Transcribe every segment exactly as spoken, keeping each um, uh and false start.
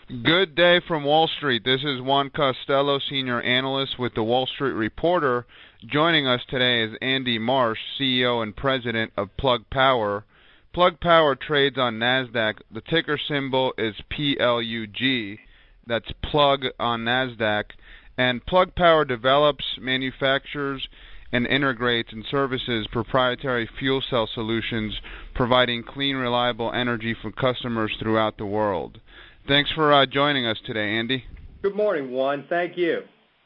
Good day from Wall Street. This is Juan Costello, Senior Analyst with the Wall Street Reporter. Joining us today is Andy Marsh, C E O and President of Plug Power. Plug Power trades on NASDAQ. The ticker symbol is P L U G. That's Plug on NASDAQ. And Plug Power develops, manufactures, and integrates and services proprietary fuel cell solutions, providing clean, reliable energy for customers throughout the world. Thanks for uh, joining us today, Andy. Good morning, Juan. Thank you.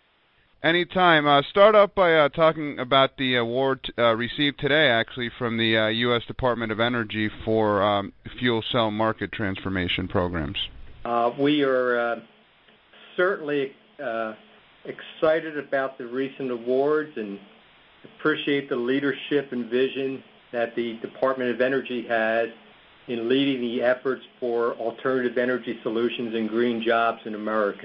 Anytime. Uh, start off by uh, talking about the award uh, received today, actually, from the uh, U S Department of Energy for um, fuel cell market transformation programs. Uh, we are uh, certainly uh, excited about the recent awards and appreciate the leadership and vision that the Department of Energy has in leading the efforts for alternative energy solutions and green jobs in America.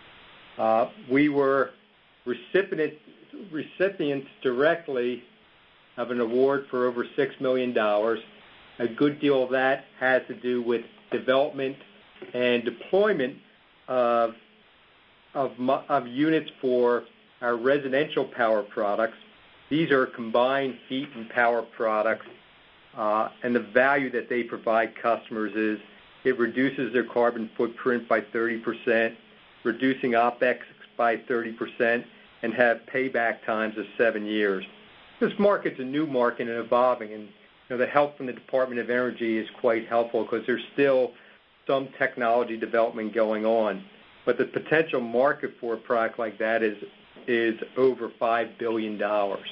Uh, we were recipient, recipients directly of an award for over six million dollars. A good deal of that has to do with development and deployment of, of, of units for our residential power products. These are combined heat and power products. Uh, and the value that they provide customers is it reduces their carbon footprint by thirty percent, reducing OPEX by thirty percent, and have payback times of seven years. This market's a new market and evolving, and you know, the help from the Department of Energy is quite helpful because there's still some technology development going on. But the potential market for a product like that is, is over five billion dollars.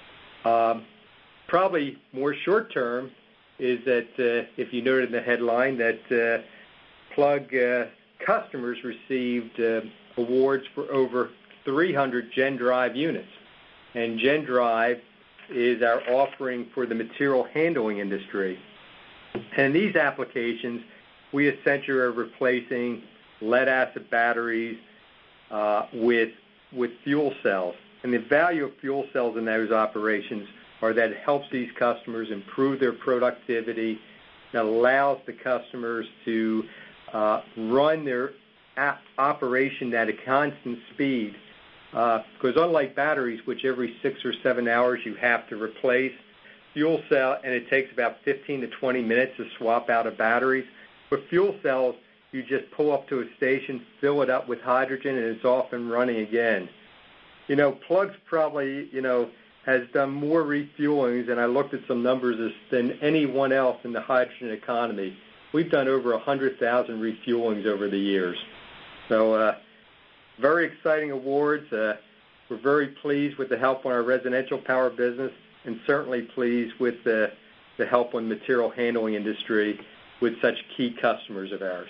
Um, Probably more short-term is that, uh, if you noted in the headline, that uh, Plug uh, customers received uh, awards for over three hundred GenDrive units. And GenDrive is our offering for the material handling industry. And in these applications, we essentially are replacing lead-acid batteries uh, with, with fuel cells. And the value of fuel cells in those operations or that it helps these customers improve their productivity, that allows the customers to uh, run their a- operation at a constant speed. Uh, because unlike batteries, which every six or seven hours you have to replace, fuel cell, and it takes about fifteen to twenty minutes to swap out of batteries. With fuel cells, you just pull up to a station, fill it up with hydrogen, and it's off and running again. You know, Plug's probably, you know, has done more refuelings, and I looked at some numbers, than anyone else in the hydrogen economy. We've done over one hundred thousand refuelings over the years. So uh, very exciting awards. Uh, we're very pleased with the help on our residential power business and certainly pleased with the, the help on the material handling industry with such key customers of ours.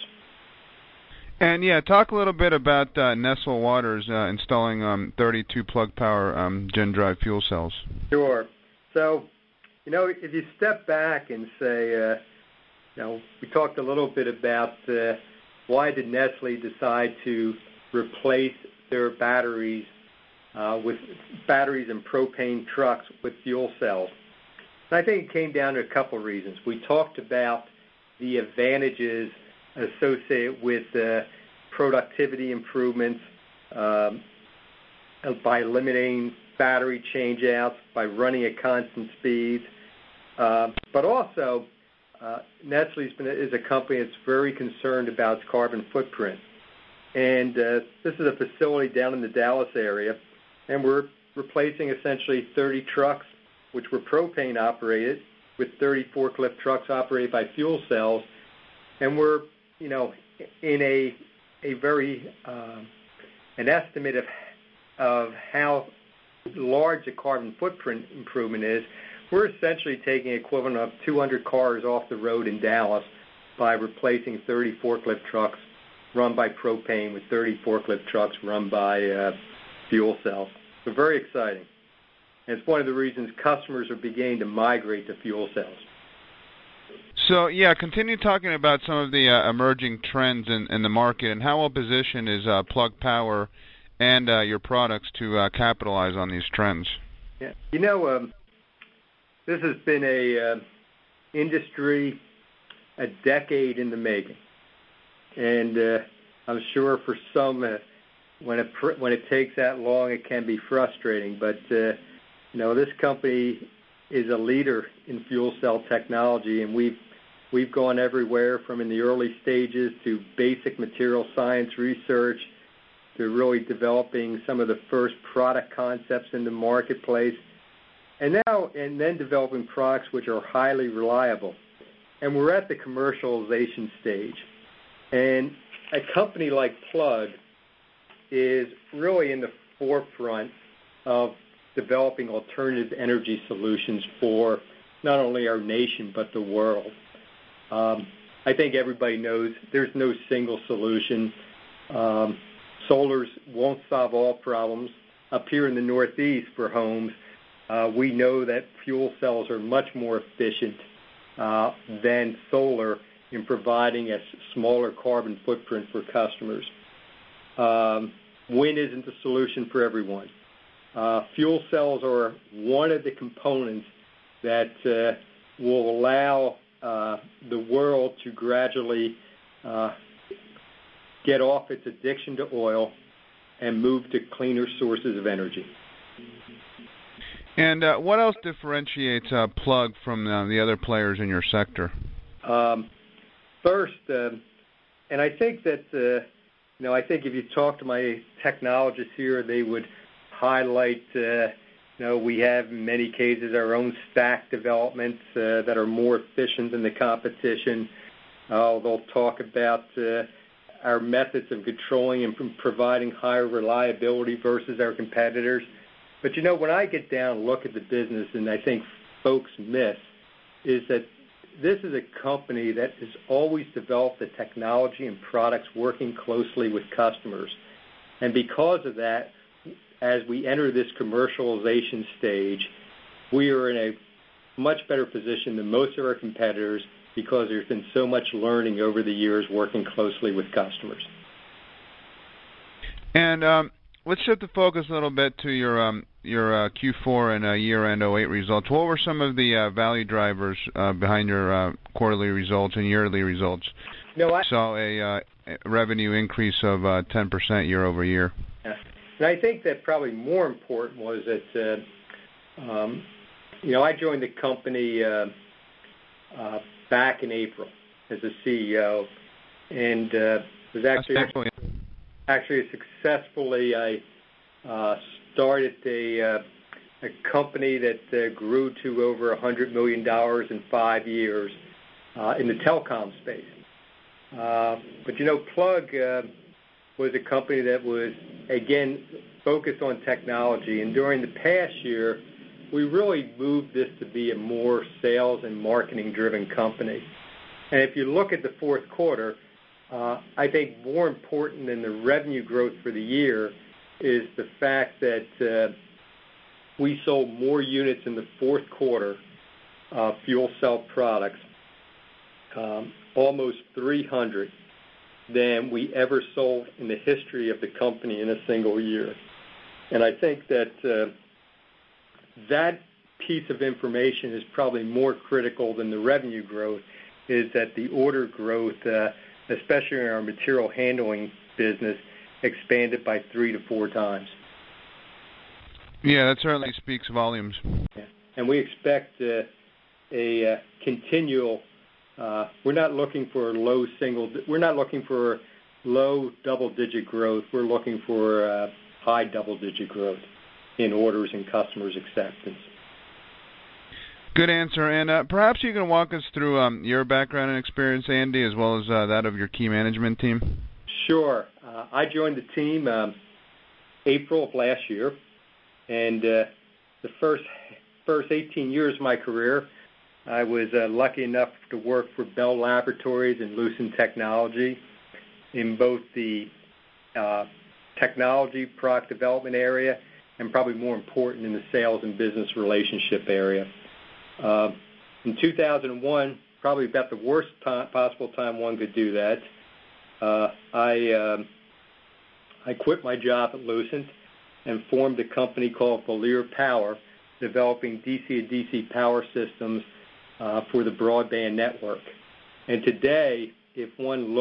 And, yeah, talk a little bit about uh, Nestle Waters uh, installing um, thirty-two Plug Power um, GenDrive fuel cells. Sure. So, you know, if you step back and say, uh, you know, we talked a little bit about uh, why did Nestle decide to replace their batteries uh, with batteries and propane trucks with fuel cells. And I think it came down to a couple of reasons. We talked about the advantages associated with uh, productivity improvements um, by eliminating battery changeouts, by running at constant speeds. Uh, but also, uh, Nestle's been, is a company that's very concerned about its carbon footprint. And uh, this is a facility down in the Dallas area, and we're replacing essentially thirty trucks, which were propane operated, with thirty forklift trucks operated by fuel cells. And we're you know, in a a very uh, an estimate of of how large the carbon footprint improvement is, we're essentially taking equivalent of two hundred cars off the road in Dallas by replacing thirty forklift trucks run by propane with thirty forklift trucks run by uh, fuel cells. So very exciting. And it's one of the reasons customers are beginning to migrate to fuel cells. So, yeah, continue talking about some of the uh, emerging trends in, in the market, and how well positioned is uh, Plug Power and uh, your products to uh, capitalize on these trends? Yeah. You know, um, this has been a uh, industry a decade in the making. And uh, I'm sure for some, uh, when it pr- when it takes that long, it can be frustrating. But uh, you know, this company is a leader in fuel cell technology, and we've we've gone everywhere from in the early stages to basic material science research to really developing some of the first product concepts in the marketplace, and now and then developing products which are highly reliable. And we're at the commercialization stage. And a company like Plug is really in the forefront of developing alternative energy solutions for not only our nation but the world. Um, I think everybody knows there's no single solution. Um, solars won't solve all problems. Up here in the Northeast for homes, uh, we know that fuel cells are much more efficient uh, than solar in providing a smaller carbon footprint for customers. Um, wind isn't the solution for everyone. Uh, fuel cells are one of the components that uh, will allow uh, the world to gradually uh, get off its addiction to oil and move to cleaner sources of energy. And uh, what else differentiates uh, Plug from uh, the other players in your sector? Um, first, uh, and I think that, uh, you know, I think if you talk to my technologists here, they would highlight, uh, you know, we have in many cases our own stack developments uh, that are more efficient than the competition. Uh, they'll talk about uh, our methods of controlling and providing higher reliability versus our competitors. But, you know, when I get down and look at the business, and I think folks miss, is that this is a company that has always developed the technology and products working closely with customers. And because of that, as we enter this commercialization stage, we are in a much better position than most of our competitors because there's been so much learning over the years working closely with customers. And um, let's shift the focus a little bit to your um, your uh, Q four and uh, year-end oh eight results. What were some of the uh, value drivers uh, behind your uh, quarterly results and yearly results? No, I saw a uh, revenue increase of uh, ten percent year over year. Yeah. And I think that probably more important was that, uh, um, you know, I joined the company uh, uh, back in April as a C E O, and uh, was actually actually successfully I uh, started a uh, a company that uh, grew to over one hundred million dollars in five years uh, in the telecom space. Uh, but you know, Plug uh, was a company that was again focused on technology, and during the past year, we really moved this to be a more sales and marketing driven company. And if you look at the fourth quarter, uh, I think more important than the revenue growth for the year is the fact that uh, we sold more units in the fourth quarter of fuel cell products, um, almost three hundred, than we ever sold in the history of the company in a single year. And I think that uh, that piece of information is probably more critical than the revenue growth, is that the order growth, uh, especially in our material handling business, expanded by three to four times. Yeah, that certainly speaks volumes. Yeah. And we expect uh, a uh, continual. Uh, we're not looking for low single. We're not looking for low double-digit growth. We're looking for uh, high double-digit growth in orders and customers' acceptance. Good answer. And uh, perhaps you can walk us through um, your background and experience, Andy, as well as uh, that of your key management team. Sure. Uh, I joined the team um, April of last year, and uh, the first first eighteen years of my career, I was uh, lucky enough to work for Bell Laboratories and Lucent Technology in both the uh, technology product development area and probably more important in the sales and business relationship area. Uh, in two thousand one, probably about the worst time, possible time one could do that, uh, I uh, I quit my job at Lucent and formed a company called Valier Power, developing D C to D C power systems uh, for the broadband network. And today, if one looks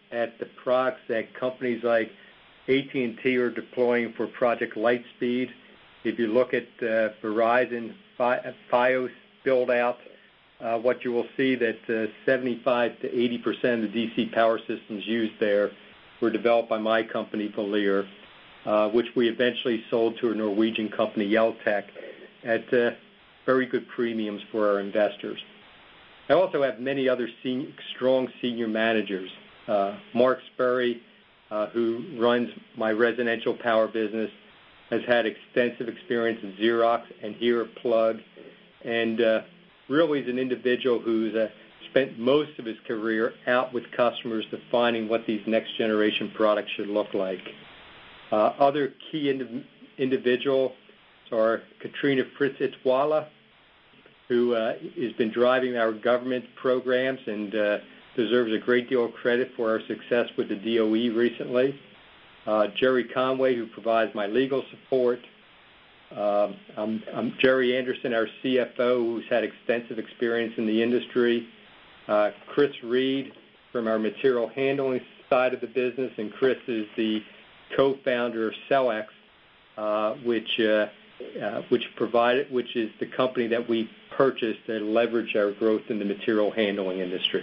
at the products that companies like A T and T are deploying for Project Lightspeed, if you look at uh, Verizon Fi- Fios build-out, uh, what you will see that uh, seventy-five to eighty percent of the D C power systems used there were developed by my company, Valeer, uh, which we eventually sold to a Norwegian company, Yeltec, at uh, very good premiums for our investors. I also have many other senior, strong senior managers. Uh, Mark Sperry, uh, who runs my residential power business, has had extensive experience at Xerox and here at Plug, and uh, really is an individual who's uh, spent most of his career out with customers defining what these next-generation products should look like. Uh, other key indiv- individuals are Katrina Fritz-Itzwala, who uh, has been driving our government programs and uh, deserves a great deal of credit for our success with the D O E recently. Uh, Jerry Conway, who provides my legal support. Um, I'm, I'm Jerry Anderson, our C F O, who's had extensive experience in the industry. Uh, Chris Reed from our material handling side of the business, and Chris is the co-founder of Cellex, uh, which uh, uh, which provided, which is the company that we purchased to leverage our growth in the material handling industry.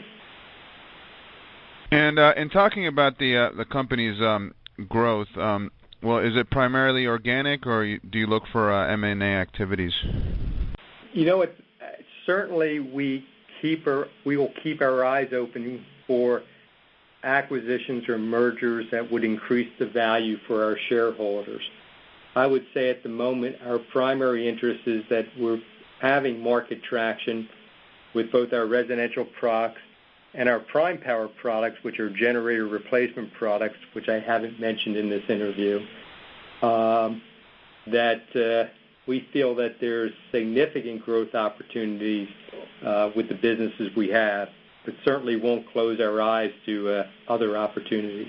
And uh, in talking about the uh, the company's um, growth, um, well, is it primarily organic, or do you look for uh, M and A activities? You know, it, certainly we keep our, we will keep our eyes open for acquisitions or mergers that would increase the value for our shareholders. I would say at the moment our primary interest is that we're having market traction with both our residential products and our prime power products, which are generator replacement products, which I haven't mentioned in this interview, um, that uh, we feel that there's significant growth opportunities uh, with the businesses we have, but certainly won't close our eyes to uh, other opportunities.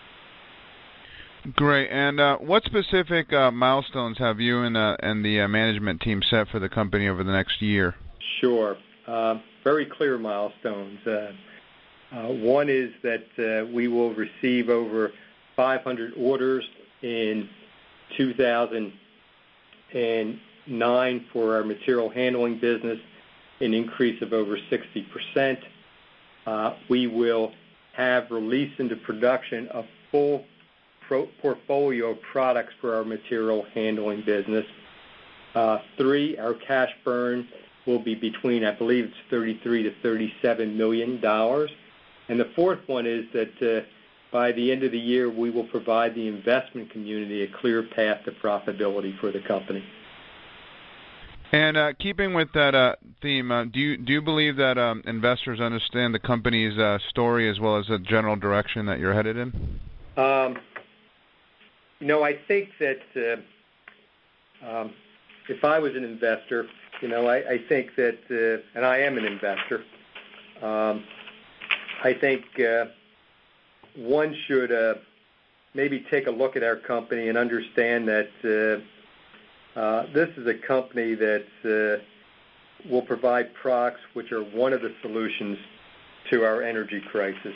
Great. And uh, what specific uh, milestones have you and, uh, and the uh, management team set for the company over the next year? Sure. Uh, very clear milestones. Uh, uh, one is that uh, we will receive over five hundred orders in two thousand nine for our material handling business, an increase of over sixty percent. Uh, we will have released into production a full pro- portfolio of products for our material handling business. Uh, three, our cash burn will be between, I believe it's thirty-three to thirty-seven million dollars. And the fourth one is that uh, by the end of the year, we will provide the investment community a clear path to profitability for the company. And uh, keeping with that uh, theme, uh, do you do you believe that um, investors understand the company's uh, story as well as the general direction that you're headed in? Um, you know, I think that uh, um, if I was an investor, you know, I, I think that, uh, and I am an investor, um, I think uh, one should uh, maybe take a look at our company and understand that uh, uh, this is a company that uh, will provide products which are one of the solutions to our energy crisis.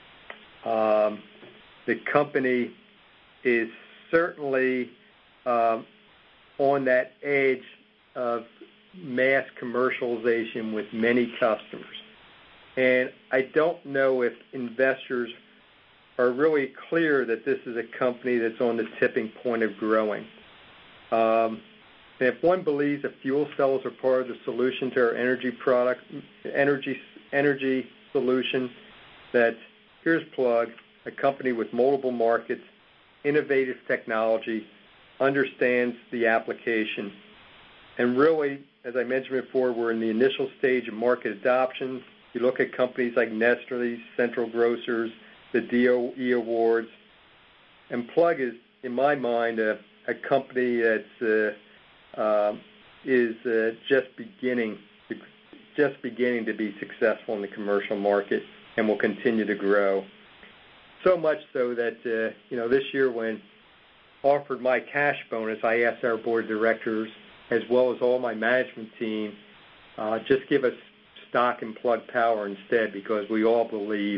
Um, the company is certainly um, on that edge of mass commercialization with many customers. And I don't know if investors are really clear that this is a company that's on the tipping point of growing. Um, and if one believes that fuel cells are part of the solution to our energy product, energy energy solution, that here's Plug, a company with multiple markets, innovative technology, understands the application. And really, as I mentioned before, we're in the initial stage of market adoption. You look at companies like Nestle, Central Grocers, the D O E awards, and Plug is, in my mind, a, a company that uh, uh, is uh, just beginning, to, just beginning to be successful in the commercial market and will continue to grow. So much so that uh, you know this year, when offered my cash bonus, I asked our board of directors, as well as all my management team, uh, just give us stock in Plug Power instead, because we all believe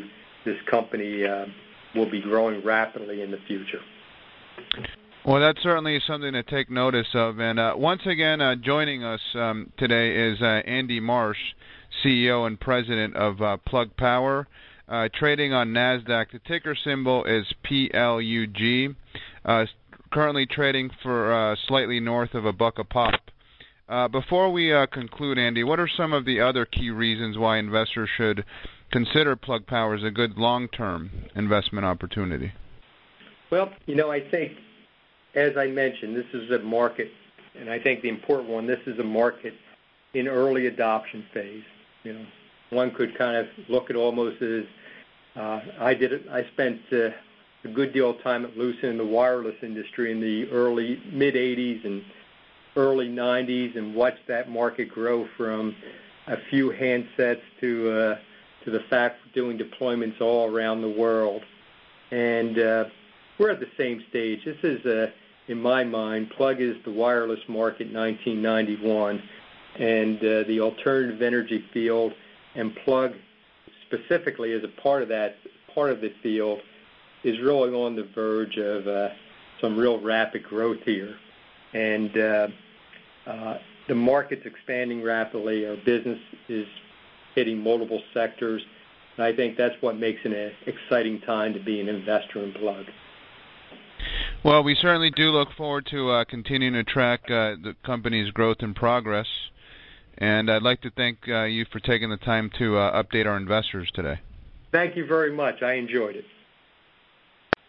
this company uh, will be growing rapidly in the future. Well, that's certainly something to take notice of. And uh, once again, uh, joining us um, today is uh, Andy Marsh, C E O and President of uh, Plug Power, uh, trading on NASDAQ. The ticker symbol is P L U G, uh, currently trading for uh, slightly north of a buck a pop. Uh, before we uh, conclude, Andy, what are some of the other key reasons why investors should consider Plug Power as a good long-term investment opportunity? Well, you know, I think, as I mentioned, this is a market, and I think the important one, this is a market in early adoption phase. You know, one could kind of look at almost as uh, I did it. I spent uh, a good deal of time at Lucent in the wireless industry in the early mid eighties and early nineties, and watched that market grow from a few handsets to uh, to the fact of doing deployments all around the world. And uh, we're at the same stage. This is, uh, in my mind, Plug is the wireless market in nineteen ninety-one, and uh, the alternative energy field, and Plug specifically as a part of that, part of the field, is really on the verge of uh, some real rapid growth here. And uh, uh, the market's expanding rapidly. Our business is hitting multiple sectors, and I think that's what makes it an exciting time to be an investor in Plug. Well, we certainly do look forward to uh, continuing to track uh, the company's growth and progress, and I'd like to thank uh, you for taking the time to uh, update our investors today. Thank you very much. I enjoyed it.